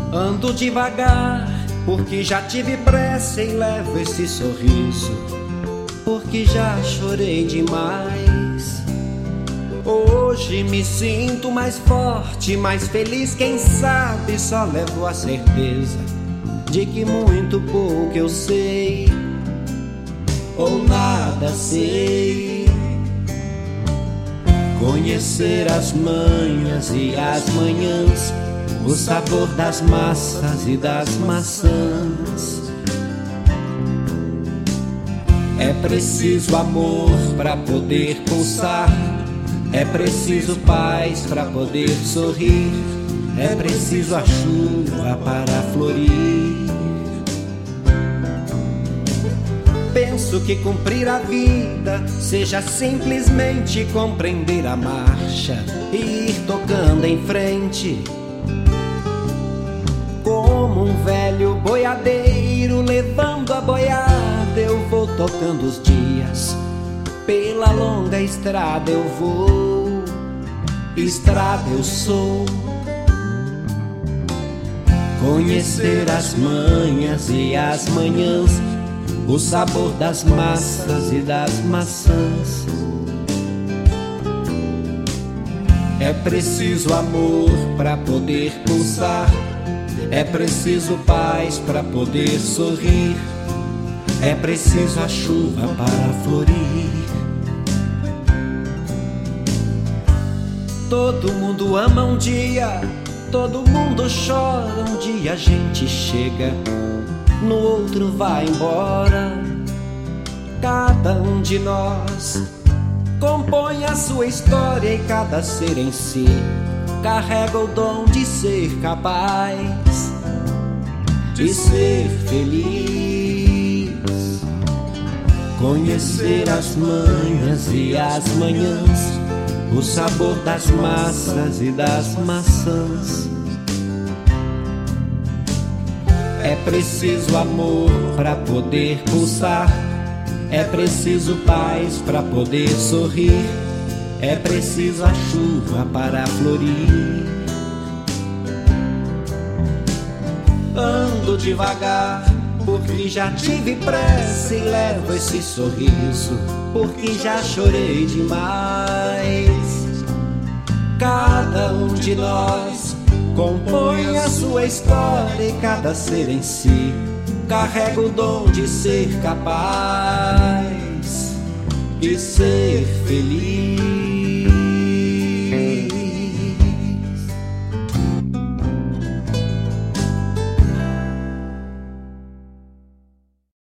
Ando devagar, porque já tive pressa e levo esse sorriso, porque já chorei demais. Hoje me sinto mais forte, mais feliz, quem sabe só levo a certeza de que muito pouco eu sei, ou nada sei. Conhecer as manhas e as manhãs, o sabor das massas e das maçãs. É preciso amor para poder pulsar, é preciso paz para poder sorrir, é preciso a chuva para florir. Penso que cumprir a vida seja simplesmente compreender a marcha e ir tocando em frente. Como um velho boiadeiro levando a boiada, eu vou tocando os dias. Pela longa estrada eu vou, estrada eu sou. Conhecer as manhas e as manhãs, o sabor das massas e das maçãs. É preciso amor para poder pulsar, é preciso paz para poder sorrir, é preciso a chuva para florir. Todo mundo ama um dia, todo mundo chora, um dia a gente chega, no outro vai embora. Cada um de nós compõe a sua história e cada ser em si carrega o dom de ser capaz de ser feliz. Conhecer as manhas e as manhãs, o sabor das massas e das maçãs. É preciso amor para poder pulsar, é preciso paz para poder sorrir, é preciso a chuva para florir. Ando devagar, porque já tive pressa e levo esse sorriso, porque já chorei demais. Cada um de nós compõe a sua história e cada ser em si carrega o dom de ser capaz de ser feliz.